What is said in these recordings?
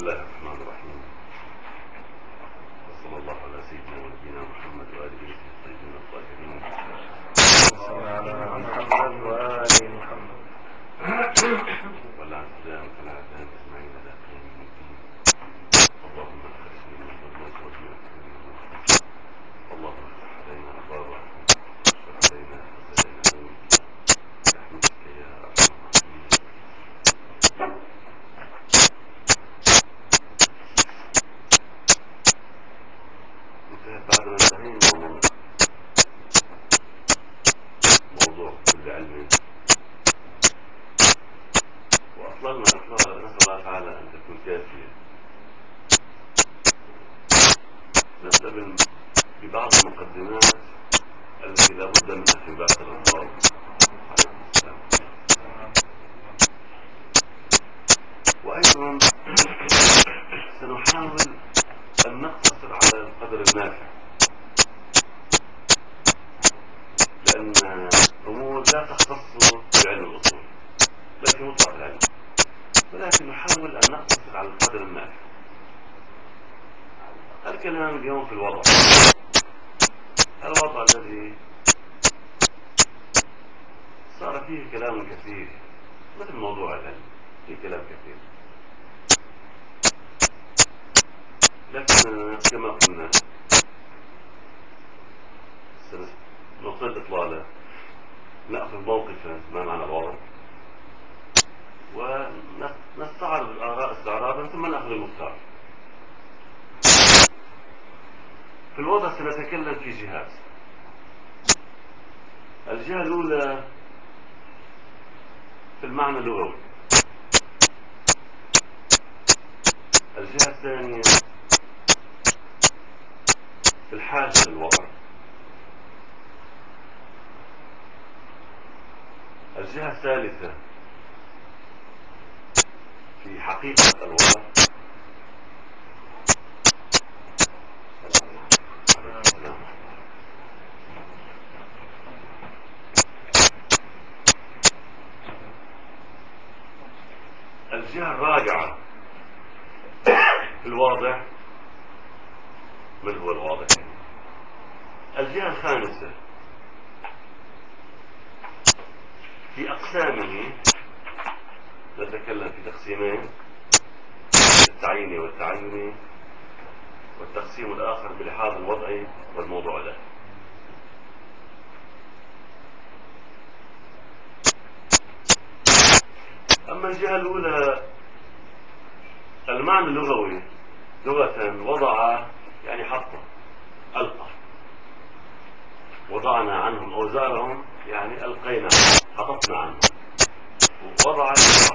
الله الرحمن الرحيم. وصلى الله على سيدنا ونبينا محمد وآله الطيبين الطاهرين. صلى على محمد وآل محمد ولا سلام على عدنان إسماعيل على قيام الدين. اللهم أخرجنا من الظلمات وأجمع النور. اللهم افتح علينا أبواب رحمتك واشرح علينا خزائن نورك برحمتك يا أرحم الراحمين. بعد ما انتهينا من موضوع كل علم وأطلقنا أطلاق، نسأل الله تعالى أن تكون كافية. نبدأ ببعض المقدمات التي لا بد منها في باقي الأطلاق عليه السلام. وأيضا سنحاول أن نقتصر على القدر النافع، لأن أمور لا تختص بعلم الأصول بل في مطلق العلم، ولكن نحاول أن نقتصر على القدر النافع. الكلام اليوم في الوضع الذي صار فيه كلام كثير، مثل موضوع العلم فيه كلام كثير، لكن كما قلنا سنطيل إطلالة، نأخذ موقفا ما معنى الوضع ونستعرض الآراء استعراضا ثم نأخذ المختار. في الوضع سنتكلم في جهات. الجهة الأولى في المعنى اللغوي، الجهة الثانية في الحاجة للوضع، الجهة الثالثة في حقيقة الوضع، الجهة الرابعة في الواضع، من هو الواضع، الجهة الخامسة في أقسامه، نتكلم في تقسيمين، التعييني والتعيني، والتقسيم الآخر بلحاظ الوضعي والموضوع له. أما الجهة الأولى المعنى اللغوي، لغة وضع يعني حط، ألقى، وضعنا عنهم أوزارهم يعني ألقينا، حططنا عنهم، وضع يعني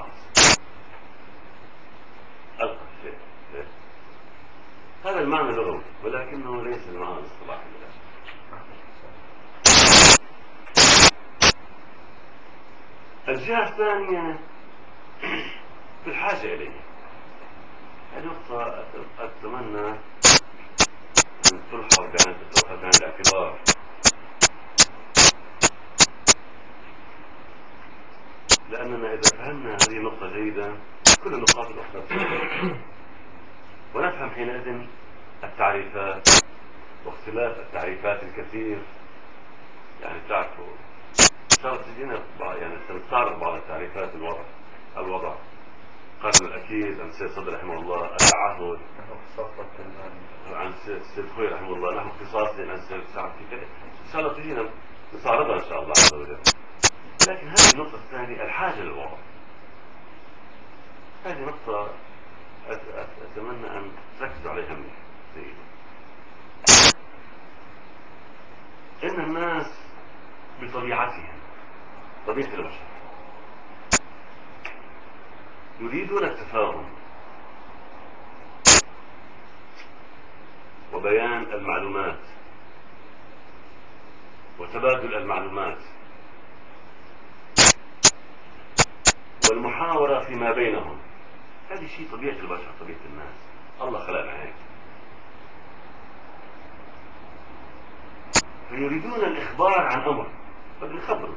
ألقى شيء. هذا المعنى اللغوي، ولكنه ليس المعنى الاصطلاحي. الجهة الثانية في الحاجة إليه. هذه نقطة أتمنى أن تؤخذ بعين الاعتبار، لأننا إذا فهمنا هذه النقطة جيدا كل النقاط الأخرى ونفهم حينئذ التعريفات واختلاف التعريفات الكثير. يعني تعرفوا صارت تجينا يعني سنستعرض بعض التعريفات الوضع قرن الأكيد عن سيد صدر رحمه الله، التعهد عن سيد خوي رحمه الله، نحن اختصاصي عن سيد سعد في كده. إن شاء الله تجينا نستعرضها إن شاء الله عز وجل. لكن هذه النقطة الثانية الحاجة للوضع، هذه نقطة أتمنى أن تركزوا عليها مني. إن الناس بطبيعتهم، طبيعة البشر، يريدون التفاهم وبيان المعلومات وتبادل المعلومات والمحاورة فيما بينهم. هذه شيء طبيعة البشر، طبيعة الناس، الله خلقنا هيك. فيريدون الإخبار عن أمر، بدهم يخبروا.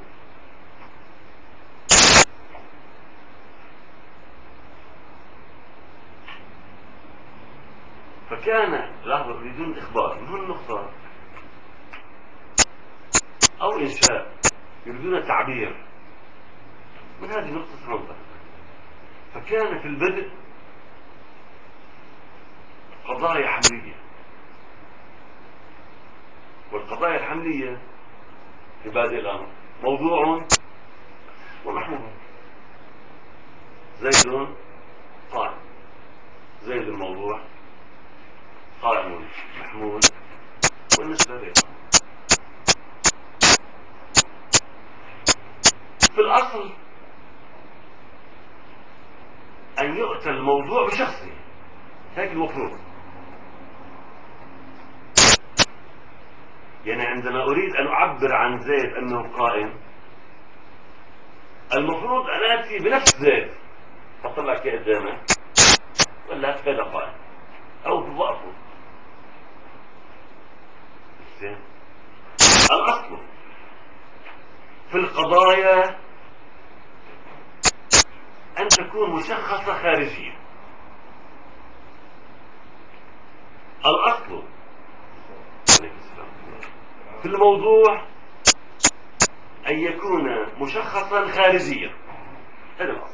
فكان لاحظوا يريدون إخبار، من هون النقطة، أو إنشاء، يريدون تعبير من هذه نقطة منطق. فكان في البدء قضايا حملية، والقضايا الحملية في بادئ الأمر موضوع ومحمول. زيد قائم، زيد الموضوع، قائم محمول، والنسبة غير. في الأصل أن يؤتى الموضوع بشخصه، هيك المفروض. يعني عندما أريد أن أعبر عن زيد أنه قائم، المفروض أن آتي بنفس زيد، أطلع لك قدامك ولا هذا قائم أو بوقفه. الأصل في القضايا أن تكون مشخصة خارجية. الأصل في الموضوع أن يكون مشخصا خارجيا، هذا الأصل.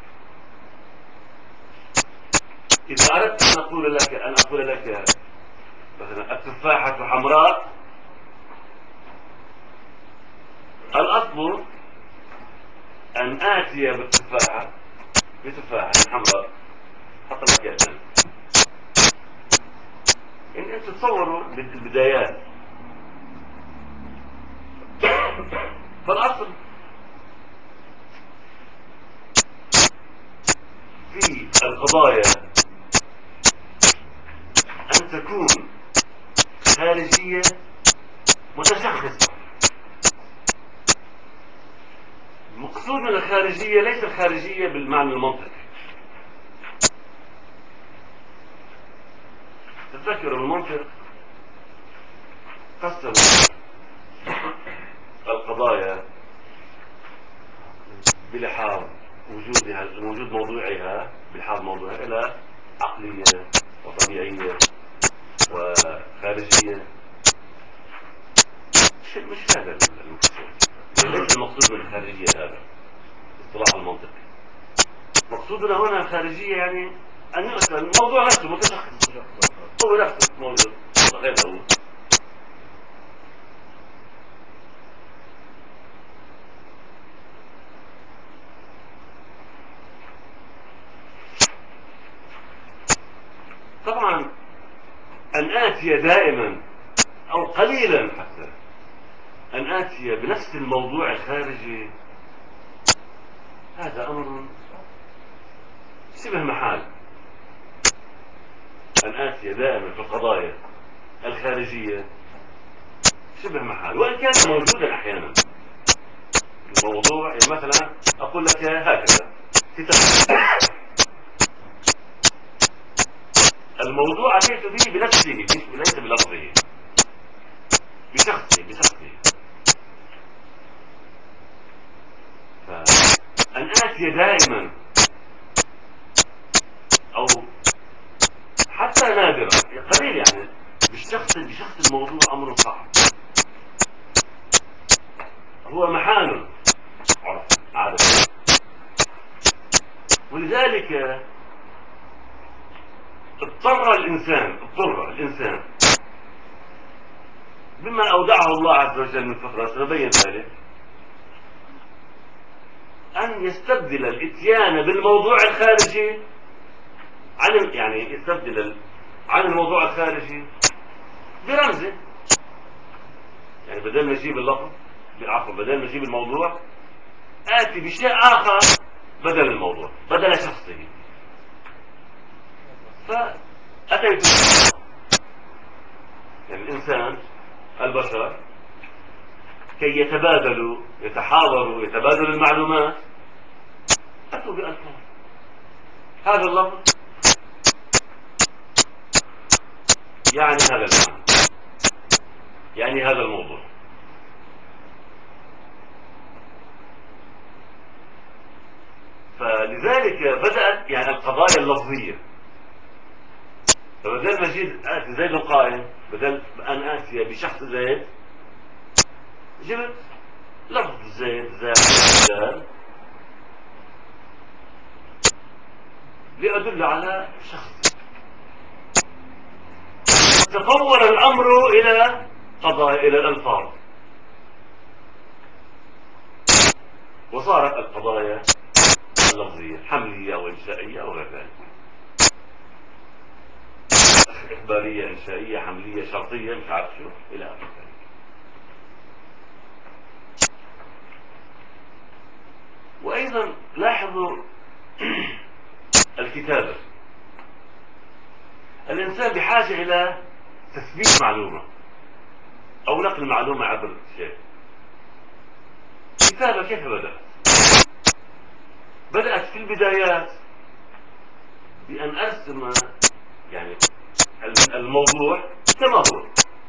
إذا أردت أن أقول لك مثلا التفاحة حمراء، الأصل أن آتي بالتفاحة بتفاحة حمراء، حط لك يأذن. إن أنت تصوروا بالبدايات. فالأصل في القضايا أن تكون خارجية متشخصة. المقصود من الخارجية ليس الخارجية بالمعنى المنطقي. تذكروا المنطق قسم القضايا بلحاظ وجود موضوعها، بلحاظ موضوعها، إلى عقلية وطبيعية وخارجية. مش هذا المقصود، ليس المقصود من الخارجية هذا اصطلاح المنطقي. مقصودنا هنا الخارجية يعني أن يؤتى الموضوع نفسه متشخص، هو نفسه موجود غير هو. طبعا أن آتي دائما أو قليلا حتى أن آتي بنفس الموضوع الخارجي، هذا أمر شبه محال. أن آتي دائما في القضايا الخارجية شبه محال، وإن كان موجودا أحيانا. الموضوع يعني مثلا أقول لك هكذا الموضوع أتيت به بنفسه ليس بلفظه، بشخصه. فأن آتي دائما أو حتى نادرا قليل يعني بشخص الموضوع أمر صعب، هو محال عادة. ولذلك اضطر الإنسان بما أودعه الله عز وجل من فطرة، سنبين ذلك، أن يستبدل الإتيان بالموضوع الخارجي يستبدل عن الموضوع الخارجي برمزه. يعني بدل ما يجيب اللفظ، بدل ما يجيب الموضوع، آتي بشيء آخر بدل الموضوع، بدل شخصه. فأتيت يعني الإنسان، البشر، كي يتحاوروا يتبادلوا المعلومات، أتوا بألفاظ. هذا اللفظ يعني هذا المعنى، يعني هذا الموضوع. فلذلك بدأت يعني القضايا اللفظية فبدل ما اجيب اتي زيد قائم، بدل ان اتي بشخص زيد جبت لفظ زيد زائد لأدل على شخص. تطور الأمر إلى قضايا، إلى الألفاظ، وصارت القضايا اللفظية حملية وإنشائية وغير ذلك، إخبارية إنشائية حملية شرطية مش عارف شو إلى آخر ذلك. وأيضا لاحظوا الكتابة، الإنسان بحاجة إلى تثبيت معلومة أو نقل معلومة عبر شيء. الكتابة كيف بدأت؟ بدأت في البدايات بأن أرسم يعني الموضوع كما هو.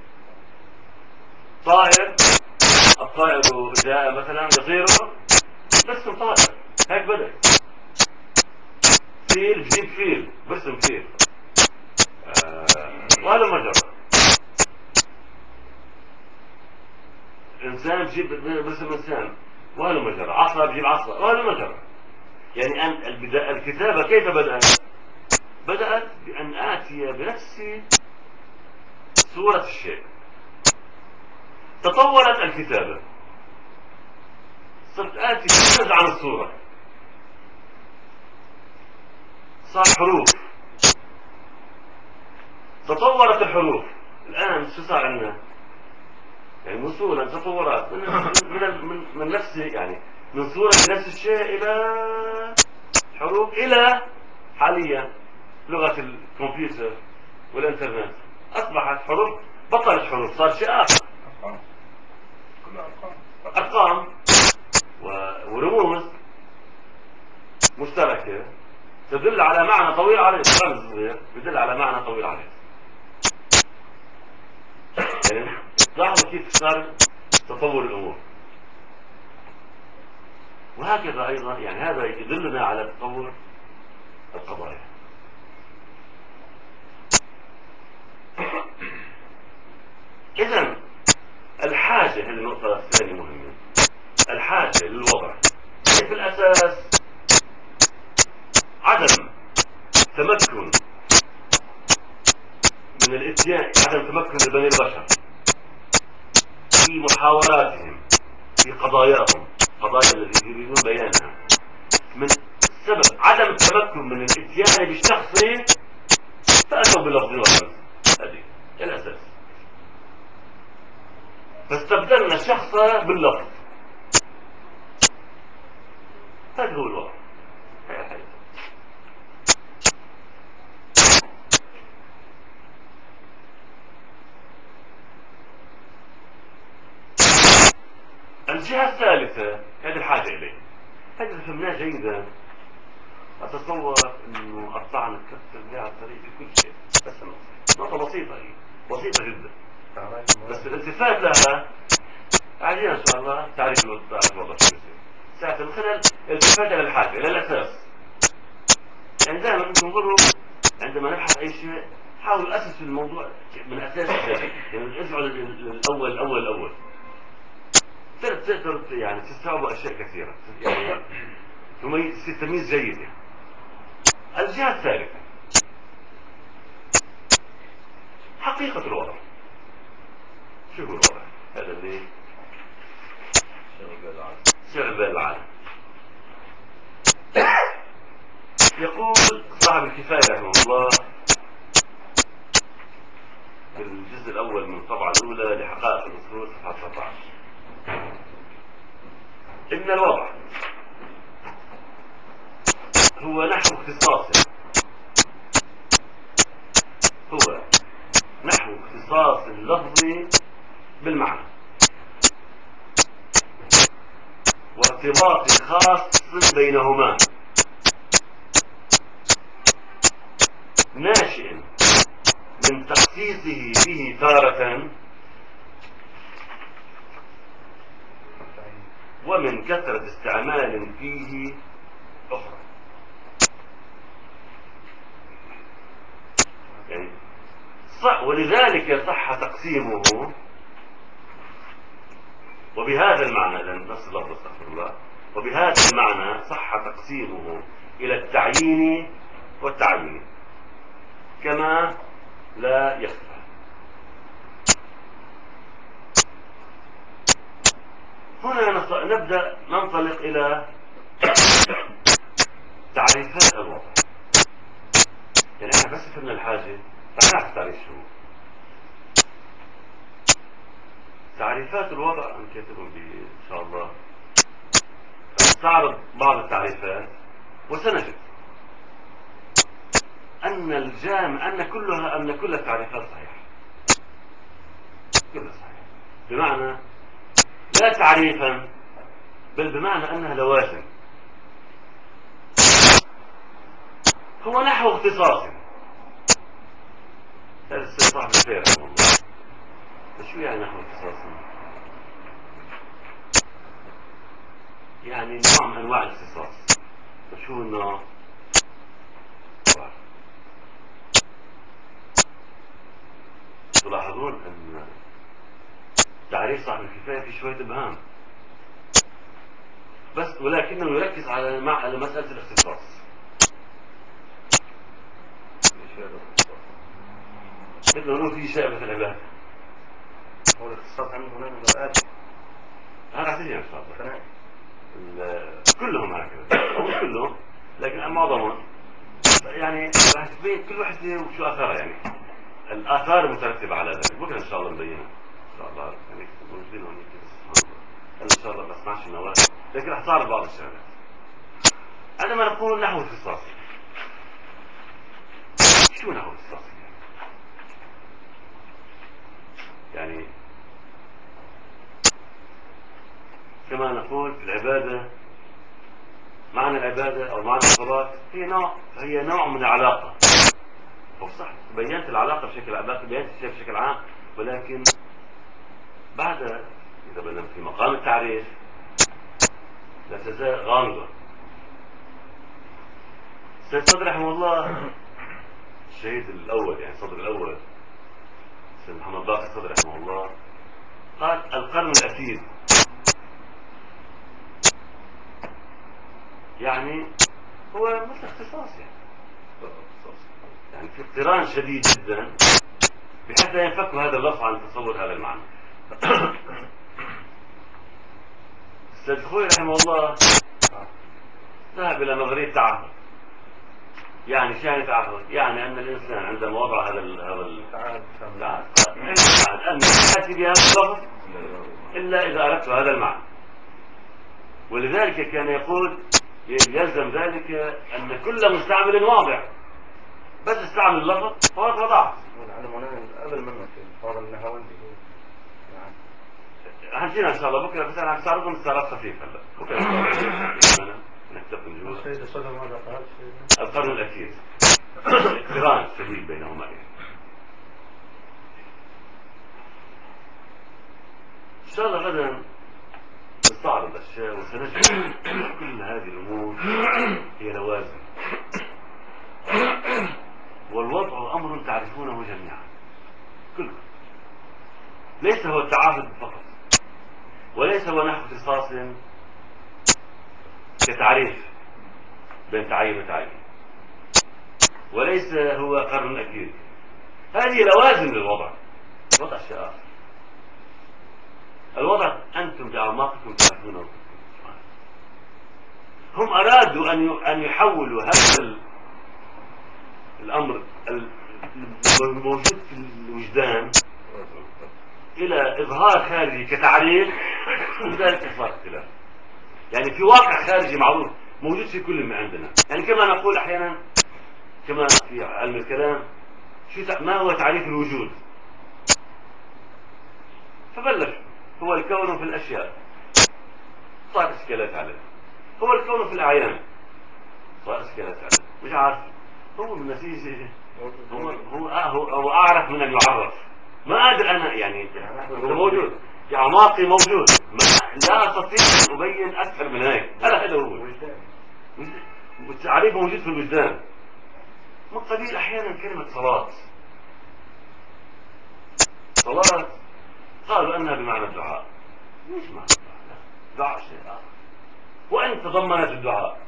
طائر، الطائر جاء مثلا يطيره، برسم طائر، هيك بدأ. فيل، بجيب فيل، برسم فيل، وهذا ما جرى. إنسان بجيب برسم إنسان، وهذا ما جرى. عصا، بجيب عصا، وهذا ما جرى. يعني أن الكتابة كيف بدأت؟ بدأت بأن آتي بنفسي صورة الشيء. تطورت الكتابة، صرت آتي بجزء عن الصورة، صار حروف. تطورت الحروف، الآن شو صار عندنا؟ يعني وصولا تطورات من نفس، يعني من صورة نفس الشيء إلى حروف، إلى حاليا لغة الكمبيوتر والإنترنت أصبحت حروف، بطلت حروف، صار شيء آخر، أرقام ورموز مشتركة تدل على معنى طويل عليه. رمز صغير يدل على معنى طويل عليه. يعني لاحظوا كيف صار تطور الأمور. وهكذا أيضا، يعني هذا يدلنا على تطور القضايا. إذن الحاجة، هذه النقطة الثانية مهمة، الحاجة للوضع في الأساس عدم تمكن من الاتيان، عدم تمكن لبني البشر في محاوراتهم في قضاياهم، قضايا التي يريدون بيانها، من سبب عدم التمكن من الاتيان بالشخص فأتوا باللفظ والرمز. هذه الأساس. فاستبدلنا الشخص باللفظ. هذا هو الوضع. الجهة الثالثة، هذه الحاجة إليه، هذا فهمناه جيدا. أتصور أنه قطعنا الكسر بها الطريق في كل شيء، بس نقطة بسيطة، هي بسيطة جدا، بس الالتفات لها عايزين إن شاء الله تعريف الوضع ساعة من خلال الالتفات إلى الحاجة، إلى الأساس. يعني دائما ننظروا عندما نبحث أي شيء، حاول أسس الموضوع من أساس الشيء، يعني ارجعوا الأول تقدر يعني تستوعبوا أشياء كثيرة، يعني تمييز جيد. يعني الجهة الثالثة حقيقة الوضع. شو هو الوضع؟ هذا اللي شغل بال العالم. يقول صاحب الكفاية رحمه الله في الجزء الأول من الطبعة الأولى لحقائق الأصول صفحة 19: إن الوضع هو نحو اختصاص اللفظ بالمعنى، وارتباط خاص بينهما، ناشئ من تخصيصه به تارة ومن كثرة استعمال فيه أخرى. يعني ولذلك صح تقسيمه، وبهذا المعنى، لأن نص اللفظ استغفر الله، وبهذا المعنى صح تقسيمه إلى التعيين والتعيين كما لا يخفى. هنا نبدأ ننطلق إلى تعريفات الوضع. يعني احنا بس فهمنا الحاجة نعرف تعريف شو. تعريفات الوضع أنا كاتبهم إن شاء الله، نستعرض بعض التعريفات وسنجد أن كل التعريفات صحيحة، كلها صحيحة، بمعنى لا تعريفا بل بمعنى أنها لوازم. هو نحو اختصاص. هذا السيد صاحب الخير رحمه الله، شو يعني نحو اختصاص؟ يعني نوع من أنواع الاختصاص. وشو النوع؟ تلاحظون أن تعريف صاحب الكفاية في شوية إبهام، بس ولكنه يركز على مسألة الاختصاص. مثل ما نقول في شائبة العبادة، هو الاختصاص عنده هنا الآتي هذا اعتني إن شاء الله كلهم هكذا، أو مش كلهم لكن معظمهم. يعني راح تبين كل واحدة وشو أثرها، يعني الآثار المترتبة على ذلك. بكرة إن شاء الله نبينها إن شاء الله. يعني موجودين هون كذا سبحان الله، إن شاء الله بس ماشي نواه، لكن راح تعرف بعض الشغلات. عندما نقول نحو اختصاصي، شو نحو اختصاصي؟ يعني كما نقول في العبادة، معنى العبادة أو معنى الصلاة هي نوع من العلاقة. هو صح بينت العلاقة بينت الشيء بشكل عام، ولكن بعد إذا بدنا في مقام التعريف لا تزال غامضة. السيد صدر رحمه الله، الشهيد الأول يعني صدر الأول السيد محمد باقر صدر رحمه الله، قال القرن الأكيد، يعني هو مثل اختصاص، يعني في اقتران شديد جدا بحيث لا ينفك هذا اللفظ عن تصور هذا المعنى. السيد الخوي رحمه الله ذهب إلى نظرية تعهد. يعني شو يعني تعهد؟ يعني أن الإنسان عندما وضع هذا التعهد أن يأتي بهذا اللفظ إلا إذا أردت هذا المعنى. ولذلك كان يقول يلزم ذلك أن كل مستعمل واضع، بس استعمل اللفظ فقط وضعه. قبل منك الحوار النهاوندي هنجينا ان شاء الله بكره، بس انا هستعرضهم استعراض خفيف. هلا بكره ان شاء الله نكتب نجوز. السيد صدر ماذا قال؟ القرن الاخير اقتران شديد بينهما. ان شاء الله غدا نستعرض اشياء وسنجد كل هذه الامور هي لوازم، والوضع امر تعرفونه جميعا كلكم. ليس هو التعاهد فقط، وليس هو نحو اختصاص كتعريف بين تعين وتعين، وليس هو قرن أكيد. هذه لوازم للوضع. الوضع شيء آخر. الوضع أنتم بأعماقكم تعرفونه. هم أرادوا أن يحولوا هذا الأمر الموجود في الوجدان إلى إظهار خارجي كتعريف، ولذلك صار اختلاف. يعني في واقع خارجي معروف موجود في كل ما عندنا. يعني كما نقول أحيانا كما في علم الكلام، ما هو تعريف الوجود؟ فبلش هو الكون في الأشياء، صار إشكالات عليه. هو الكون في الأعيان، صار إشكالات عليه. مش عارف هو من نتيجة هو أعرف من أن يعرف. ما أدري أنا يعني هو موجود في أعماقي، موجود، لا أستطيع أن أبين أكثر من هيك. هذا هو والتعريف موجود في الوجدان. من قبيل أحيانا كلمة صلاة، الصلاة قالوا أنها بمعنى الدعاء. مش معنى الدعاء، لا، دعاء شيء آخر، وإن تضمنت الدعاء.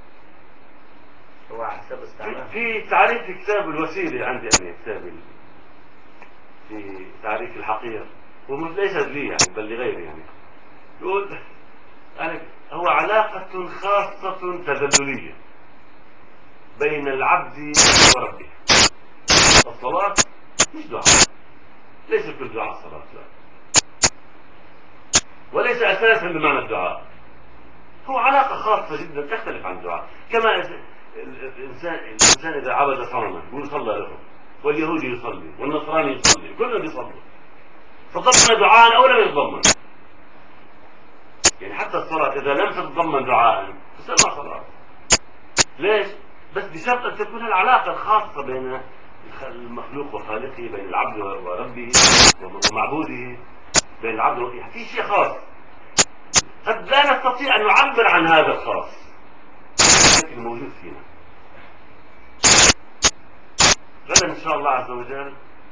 هو على حسب استعمال. في تعريف في كتاب الوسيلة عندي أنا، كتاب في تعريف الحقيقة، ليس لي يعني بل لغيري يعني، يقول يعني هو علاقة خاصة تذللية بين العبد وربه. الصلاة مش دعاء، ليس كل دعاء صلاة، لا، وليس أساسا بمعنى الدعاء، هو علاقة خاصة جدا تختلف عن الدعاء. كما الإنسان إذا عبد صنما يقول صلى له، واليهودي يصلي والنصراني يصلي، كلهم يصلوا، فضمن دعاء أو لم يتضمن. يعني حتى الصلاة إذا لم تتضمن دعاء تسمى صلاة. ليش؟ بس بشرط أن تكون العلاقة الخاصة بين المخلوق وخالقه، بين العبد وربه ومعبوده، بين العبد وربه في شيء خاص قد لا نستطيع أن نعبر عن هذا الخاص، لكن موجود فينا. غدا إن شاء الله عز وجل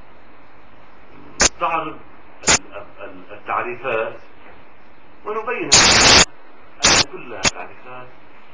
نستعرض التعريفات ونبين أن كلها تعريفات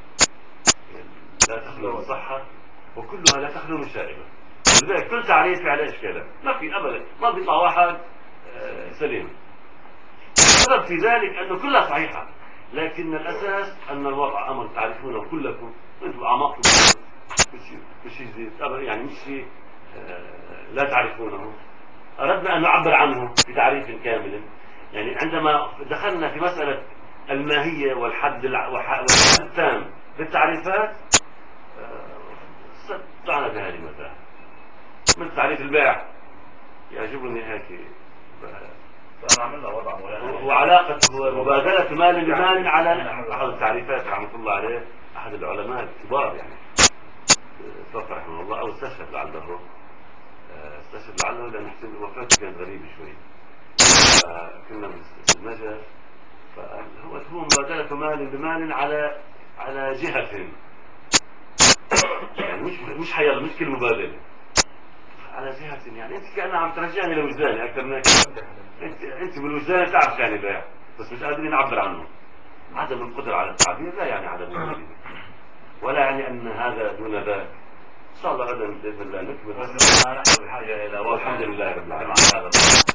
لا تخلو من صحة، وكلها لا تخلو من شائبة. لذلك كل تعريف على إشكالات، ما في أبدا، ما بيطلع واحد سليم. السبب في ذلك أنه كلها صحيحة، لكن الأساس أن الوضع أمر تعرفونه كلكم، أنتم أعماقكم مش شيء يعني مش شيء لا تعرفونه. أردنا أن نعبر عنه بتعريف كامل. يعني عندما دخلنا في مسألة الماهية والحد التام بالتعريفات استطعنا بهذه المسألة. من تعريف البيع يعجبني هيك فنعمل له وضع وعلاقة مبادلة مال بمال على أحد التعريفات رحمة الله عليه، أحد العلماء الكبار يعني توفى رحمه الله، أو استشهد لعله لأن وفاته كانت غريبة شوي. كنا في النجف، فهو مبادلة مال بمال على جهة، يعني مش حيلا، مش كل مبادلة على جهة، يعني انت كأنها عم ترجعني لوجداني اكثر من انت بالوجدان تعرف يعني بيع، بس مش قادرين نعبر عنه. عدم القدرة على التعبير لا يعني عدم الوجود، ولا يعني ان هذا دون ذاك. ان شاء الله غدا باذن الله نكمل. نحن بحاجة الى والحمد لله رب العالمين.